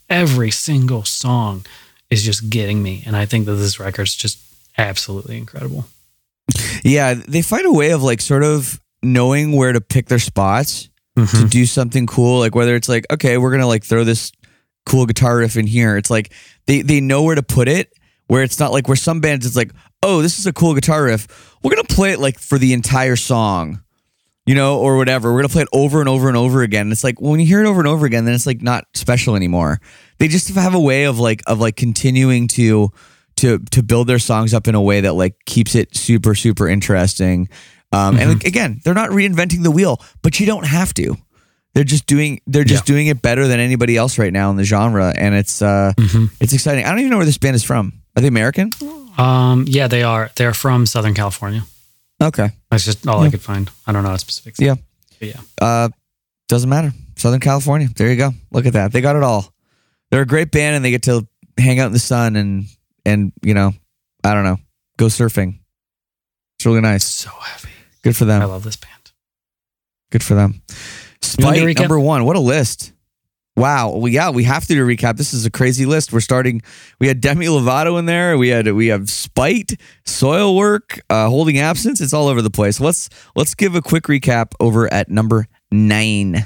B: every single song is just getting me. And I think that this record's just absolutely incredible.
A: Yeah, they find a way of like sort of knowing where to pick their spots mm-hmm. to do something cool. Like whether it's like, okay, we're going to like throw this cool guitar riff in here. It's like they, they know where to put it, where it's not like where some bands it's like, oh, this is a cool guitar riff. We're going to play it like for the entire song, you know, or whatever. We're going to play it over and over and over again. And it's like when you hear it over and over again, then it's like not special anymore. They just have a way of like of like continuing to to to build their songs up in a way that like keeps it super, super interesting. Um, mm-hmm. And like, again, they're not reinventing the wheel, but you don't have to. They're just doing they're just yeah. doing it better than anybody else right now in the genre, and it's uh, mm-hmm. it's exciting. I don't even know where this band is from. Are they American?
B: Um, yeah, they are. They're from Southern California.
A: Okay,
B: that's just all yeah. I could find. I don't know the specifics.
A: Yeah,
B: but yeah.
A: Uh, doesn't matter. Southern California. There you go. Look at that. They got it all. They're a great band, and they get to hang out in the sun and and you know, I don't know, go surfing. It's really nice.
B: So heavy.
A: Good for them.
B: I love this band.
A: Good for them. Spite number one. What a list. Wow. Well, yeah, we have to do a recap. This is a crazy list. We're starting. We had Demi Lovato in there. We had we have Spite, Soilwork, uh, Holding Absence. It's all over the place. Let's let's give a quick recap over at number nine.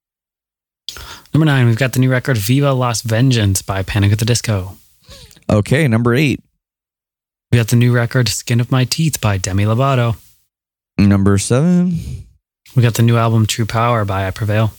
B: Number nine, we've got the new record Viva Las Vengeance by Panic at the Disco.
A: Okay, number eight.
B: We got the new record Skin of My Teeth by Demi Lovato.
A: Number seven.
B: We got the new album True Power by I Prevail.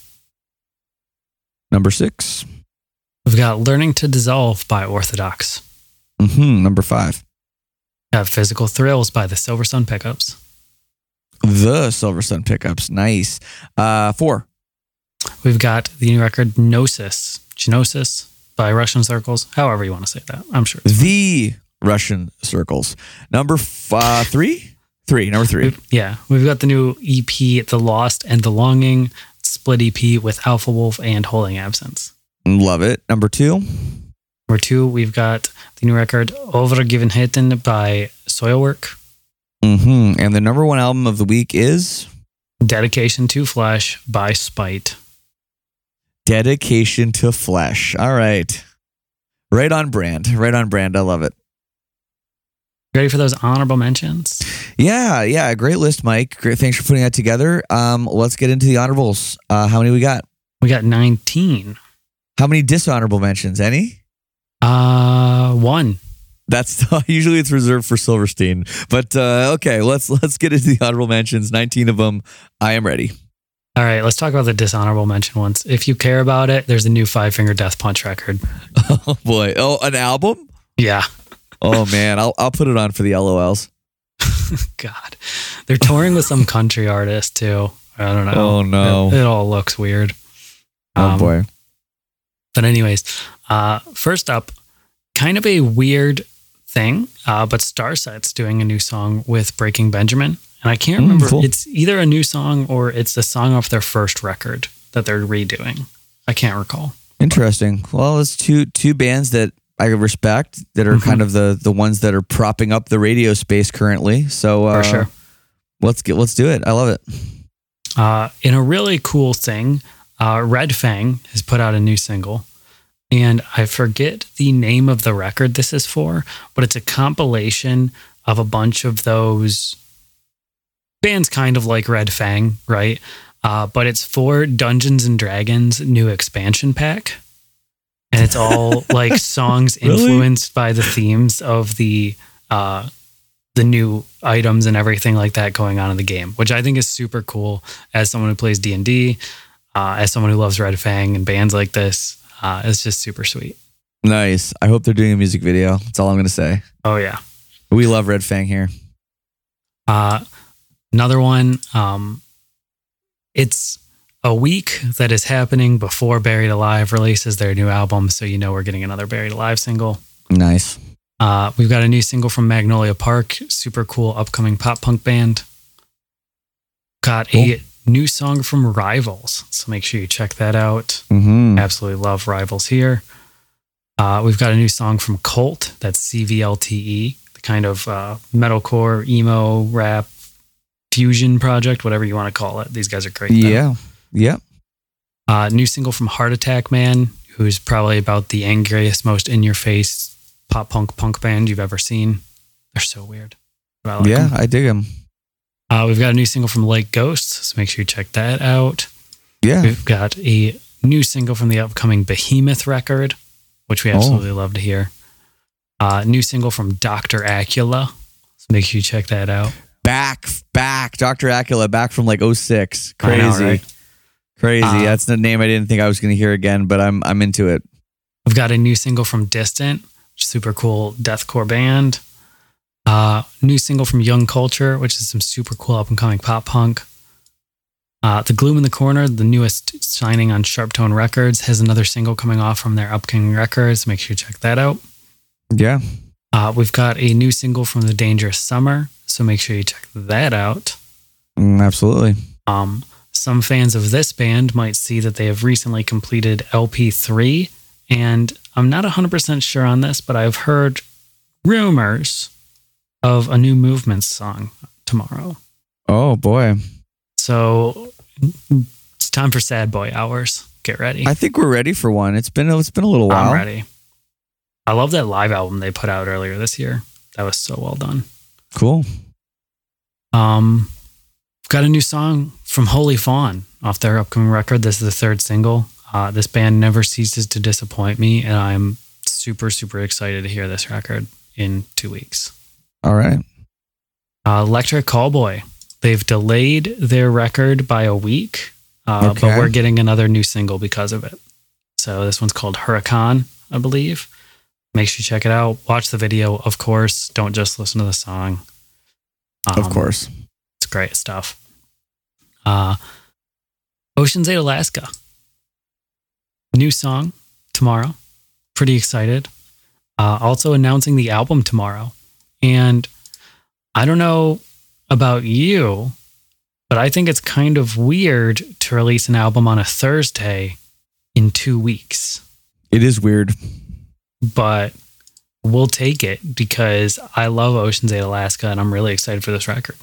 A: Number six.
B: We've got Learning to Dissolve by Orthodox.
A: Mm-hmm. Number five.
B: We got Physical Thrills by the Silver Sun Pickups.
A: The Silver Sun Pickups. Nice. Uh, four.
B: We've got the new record Gnosis. Gnosis by Russian Circles. However you want to say that. I'm sure.
A: The Russian Circles. Number f- uh, three? Three. Number three.
B: We've, yeah. We've got the new E P, The Lost and the Longing. Split E P with Alpha Wolf and Holding Absence.
A: Love it. Number two.
B: Number two, we've got the new record Overgivenheten by Soilwork.
A: Mm-hmm. And the number one album of the week is
B: Dedication to Flesh by Spite.
A: Dedication to Flesh. All right. Right on brand. Right on brand. I love it.
B: Ready for those honorable mentions?
A: Yeah, yeah. Great list, Mike. Great. Thanks for putting that together. Um, let's get into the honorables. Uh, how many we got?
B: We got nineteen.
A: How many dishonorable mentions? Any?
B: Uh, one.
A: That's usually it's reserved for Silverstein. But uh, okay, let's let's get into the honorable mentions. nineteen of them. I am ready.
B: All right, let's talk about the dishonorable mention ones. If you care about it, there's a new Five Finger Death Punch record.
A: Oh boy! Oh, an album?
B: Yeah.
A: Oh man, I'll I'll put it on for the L O Ls.
B: God, they're touring with some country artist too. I don't know.
A: Oh no,
B: it, it all looks weird.
A: Oh
B: um,
A: boy.
B: But anyways, uh, first up, kind of a weird thing, uh, but Starset's doing a new song with Breaking Benjamin, and I can't remember. Mm, cool. It's either a new song or it's a song off their first record that they're redoing. I can't recall.
A: Interesting. Well, it's two two bands that I respect that are mm-hmm. kind of the the ones that are propping up the radio space currently. So uh,
B: for sure,
A: let's get let's do it. I love it.
B: Uh, in a really cool thing, uh, Red Fang has put out a new single, and I forget the name of the record this is for, but it's a compilation of a bunch of those bands, kind of like Red Fang, right? Uh, but it's for Dungeons and Dragons new expansion pack. And it's all like songs influenced really? by the themes of the uh, the new items and everything like that going on in the game, which I think is super cool as someone who plays D and D, uh, as someone who loves Red Fang and bands like this. Uh, it's just super sweet.
A: Nice. I hope they're doing a music video. That's all I'm going to say.
B: Oh, yeah.
A: We love Red Fang here.
B: Uh, another one. Um, it's... a week that is happening before Buried Alive releases their new album, so you know we're getting another Buried Alive single.
A: Nice.
B: Uh, we've got a new single from Magnolia Park, super cool upcoming pop punk band. Got cool. a new song from Rivals, so make sure you check that out.
A: Mm-hmm.
B: Absolutely love Rivals here. Uh, we've got a new song from Cult, that's C V L T E, the kind of uh, metalcore, emo, rap, fusion project, whatever you want to call it. These guys are great.
A: Yeah. Yep.
B: Uh, new single from Heart Attack Man, who's probably about the angriest, most in-your-face pop punk punk band you've ever seen. They're so weird. But I like
A: yeah,
B: them.
A: I dig them.
B: Uh, we've got a new single from Lake Ghosts, so make sure you check that out.
A: Yeah.
B: We've got a new single from the upcoming Behemoth record, which we absolutely oh. love to hear. Uh, new single from Doctor Acula, so make sure you check that out.
A: Back, back, Doctor Acula, back from like oh six. Crazy.
B: I know, right?
A: Crazy.
B: Uh,
A: That's the name I didn't think I was going to hear again, but I'm I'm into it.
B: We've got a new single from Distant, super cool deathcore band. Uh, new single from Young Culture, which is some super cool up and coming pop punk. Uh, the Gloom in the Corner, the newest signing on Sharptone Records, has another single coming off from their upcoming records. Make sure you check that out.
A: Yeah.
B: Uh, we've got a new single from The Dangerous Summer, so make sure you check that out.
A: Mm, absolutely.
B: Um, some fans of this band might see that they have recently completed L P three, and I'm not one hundred percent sure on this, but I've heard rumors of a new Movements song tomorrow.
A: Oh, boy.
B: So it's time for Sad Boy Hours. Get ready.
A: I think we're ready for one. It's been it's been a little while.
B: I'm ready. I love that live album they put out earlier this year. That was so well done.
A: Cool.
B: Um, got a new song from Holy Fawn off their upcoming record. This is the third single. Uh, this band never ceases to disappoint me, and I'm super, super excited to hear this record in two weeks.
A: All right.
B: Uh, Electric Callboy. They've delayed their record by a week, uh,
A: okay.
B: but we're getting another new single because of it. So this one's called Huracan, I believe. Make sure you check it out. Watch the video, of course. Don't just listen to the song. Um,
A: of course.
B: It's great stuff. Uh, Ocean's eight Alaska. New song tomorrow. Pretty excited. Uh, also announcing the album tomorrow. And I don't know about you, but I think it's kind of weird to release an album on a Thursday in two weeks.
A: It is weird.
B: But we'll take it because I love Ocean's eight Alaska and I'm really excited for this record.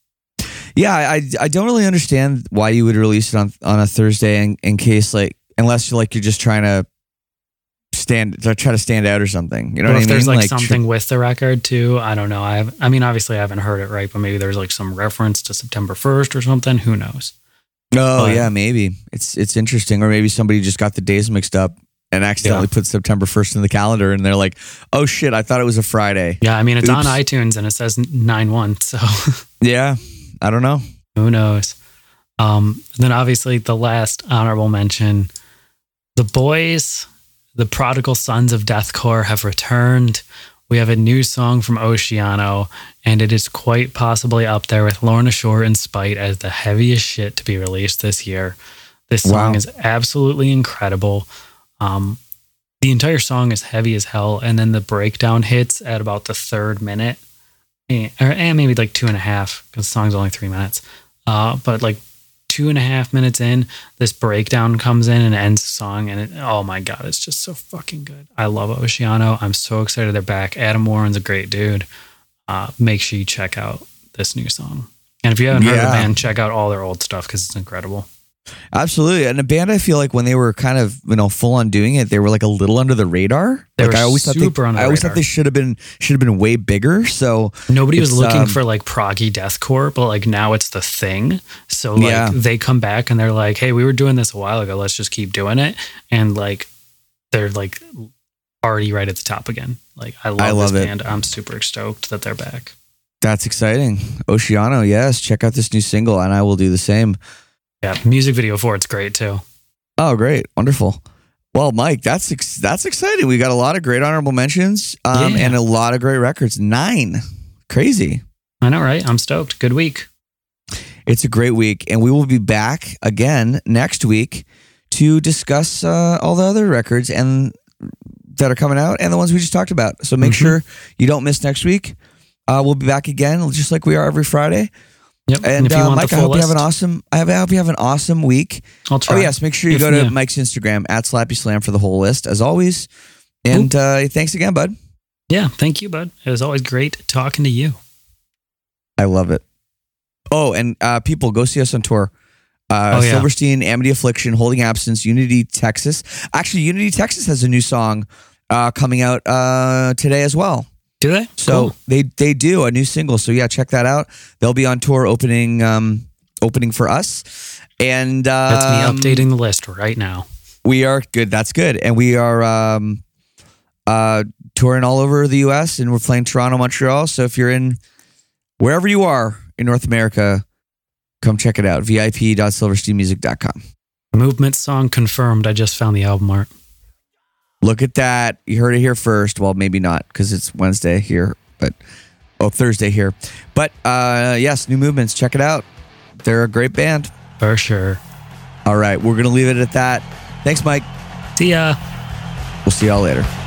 A: Yeah, I I don't really understand why you would release it on, on a Thursday in, in case like unless you're like you're just trying to stand to try to stand out or something. You know
B: well,
A: what
B: if
A: I mean?
B: There's like, like
A: something
B: tr- with the record too. I don't know. I have, I mean, obviously I haven't heard it right, but maybe there's like some reference to September first or something. Who knows?
A: Oh
B: but,
A: yeah, maybe it's it's interesting, or maybe somebody just got the days mixed up and accidentally yeah. put September first in the calendar, and they're like, "Oh shit, I thought it was a Friday."
B: Yeah, I mean it's
A: Oops.
B: on iTunes and it says nine one. So
A: yeah, I don't know.
B: Who knows? Um, then obviously the last honorable mention, the boys. The Prodigal Sons of Deathcore have returned. We have a new song from Oceano, and it is quite possibly up there with Lorna Shore and Spite as the heaviest shit to be released this year. This song
A: wow.
B: is absolutely incredible. Um, the entire song is heavy as hell, and then the breakdown hits at about the third minute, and, or, and maybe like two and a half, because the song's only three minutes. Uh, but like two and a half minutes in, this breakdown comes in and ends the song, and it, oh my god, it's just so fucking good. I love Oceano. I'm so excited they're back. Adam Warren's a great dude. Uh, make sure you check out this new song. And if you haven't heard
A: yeah.
B: of the band, check out all their old stuff because it's incredible.
A: Absolutely. And a band, I feel like when they were kind of, you know, full on doing it, they were like a little under the radar.
B: They
A: like
B: were
A: I always
B: super
A: thought they,
B: under the
A: I always
B: radar.
A: thought they should have been should have been way bigger. So
B: nobody was looking
A: um,
B: for like proggy deathcore, but like now it's the thing. So like
A: yeah.
B: they come back and they're like, "Hey, we were doing this a while ago. Let's just keep doing it." And like they're like already right at the top again. Like I love,
A: I love
B: this
A: it.
B: band. I'm super stoked that they're back.
A: That's exciting. Oceano, yes. Check out this new single, and I will do the same.
B: Yeah, music video for it's great too.
A: Oh, great. Wonderful. Well, Mike, that's ex- that's exciting. We got a lot of great honorable mentions um,
B: Yeah.
A: and a lot of great records. Nine. Crazy.
B: I know, right? I'm stoked. Good week.
A: It's a great week, and we will be back again next week to discuss uh, all the other records and that are coming out and the ones we just talked about. So make
B: Mm-hmm.
A: sure you don't miss next week. Uh, we'll be back again, just like we are every Friday.
B: Yep.
A: And,
B: if you
A: uh,
B: want
A: Mike,
B: the
A: I
B: full
A: hope you have an
B: list,
A: awesome. I, have, I hope you have an awesome week.
B: I'll try.
A: Oh yes, make sure you
B: If-
A: go to
B: yeah.
A: Mike's Instagram at Slappy Slam for the whole list, as always. And uh, thanks again, bud.
B: Yeah, thank you, bud. It was always great talking to you.
A: I love it. Oh, and uh, people, go see us on tour. Uh,
B: Oh, yeah.
A: Silverstein, Amity Affliction, Holding Absence, Unity Texas. Actually, Unity Texas has a new song uh, coming out uh, today as well.
B: Do they?
A: So
B: Cool.
A: they they do a new single. So yeah, check that out. They'll be on tour opening um, opening for us. And um,
B: That's me updating the list right now.
A: We are good. That's good. And we are um, uh, touring all over the U S and we're playing Toronto, Montreal. So if you're in wherever you are in North America, come check it out. V I P dot silverstein music dot com.
B: Movement song confirmed. I just found the album art.
A: Look at that. You heard it here first. Well, maybe not because it's Wednesday here, but oh, Thursday here. But uh, yes, New Movements. Check it out. They're a great band.
B: For sure.
A: All right. We're going to leave it at that. Thanks, Mike.
B: See ya.
A: We'll see y'all later.